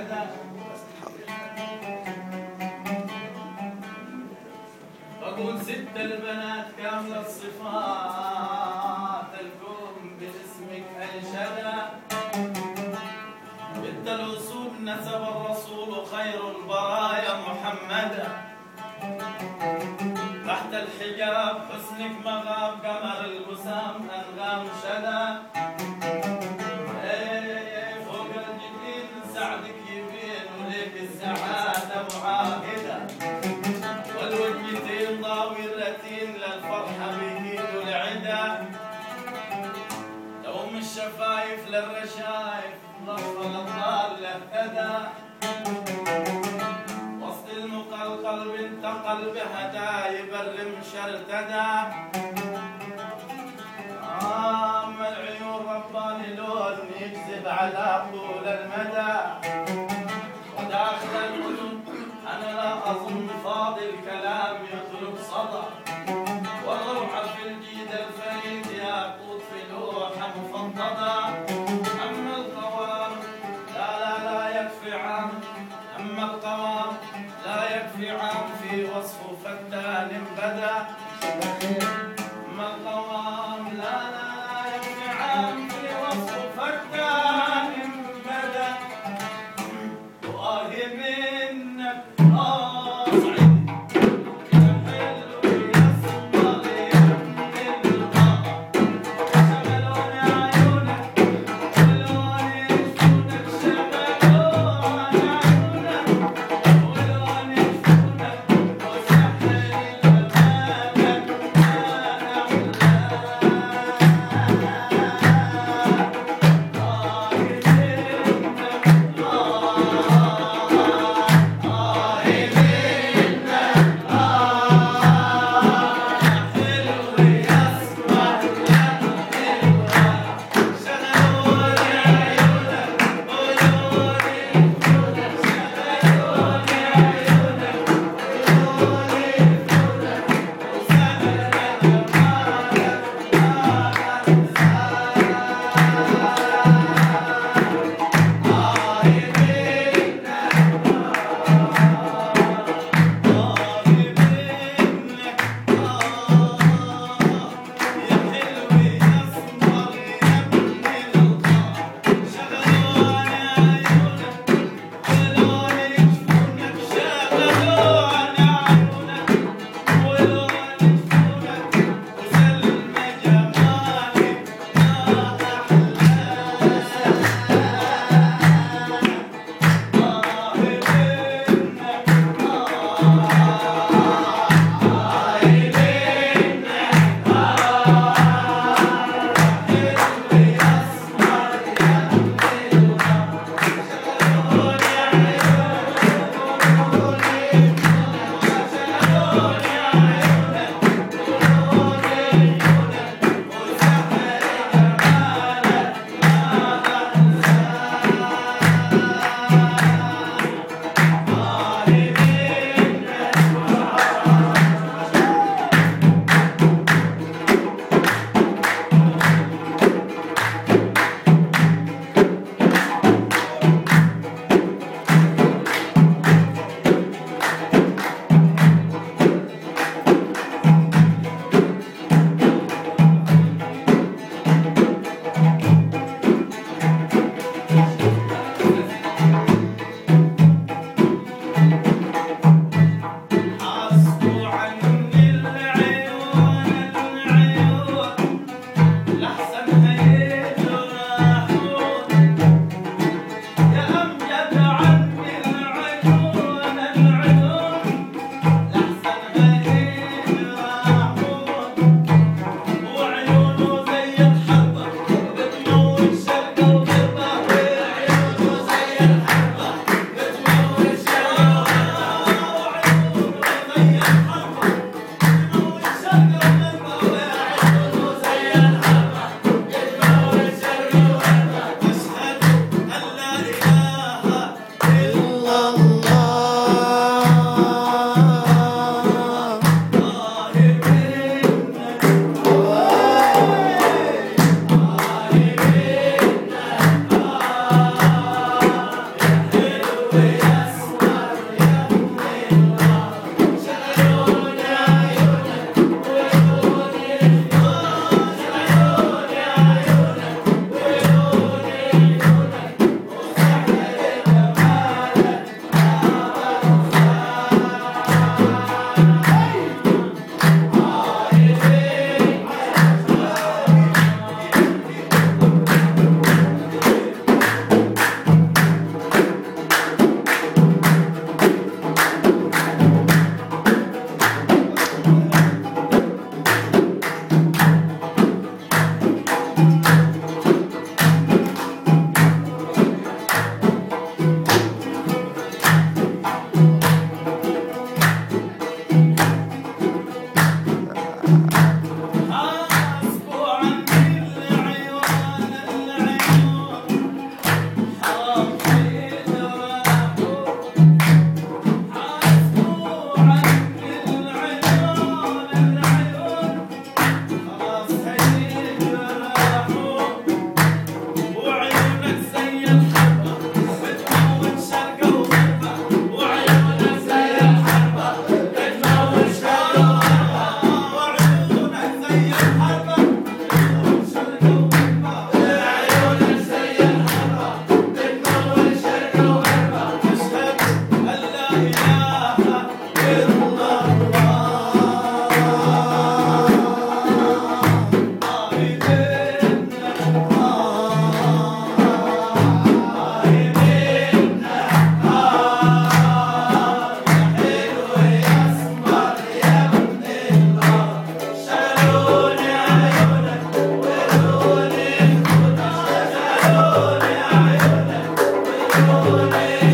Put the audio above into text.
بقول ست البنات كاملة الصفات الكون باسمك أنشدا بنت الوصول نسب الرسول خير البرايا محمدا تحت الحجاب حسنك مغاب قمر الوسام أنغام شدا فوق الجبين سعدك يبين وليك السعادة معاهدة والوجهتين ضاويرتين للفرحة بيجيد العدا دوم الشفايف للرشايف ضرب الضال اهتدى وسط المقلقل بنت قلب هدايب الرمش ارتدى أما العيون رباني لون يكذب على طول المدى وداخل الأذن أنا لا أظن فاضي الكلام يطلب صدى والروعة في الجيد الفريد ياقوت في لوحة مفضدة أما القوام لا يكفي عام أما القوام لا يكفي عام في وصفه فتان بدا أما القوام لا يكفي عام في وصفه فتان بدا وآه منك صعيد يا حلو يا صبري للغرام شملون عيونك ولون جفونك شملون عيونك ولون جفونك وسحر الأمان عين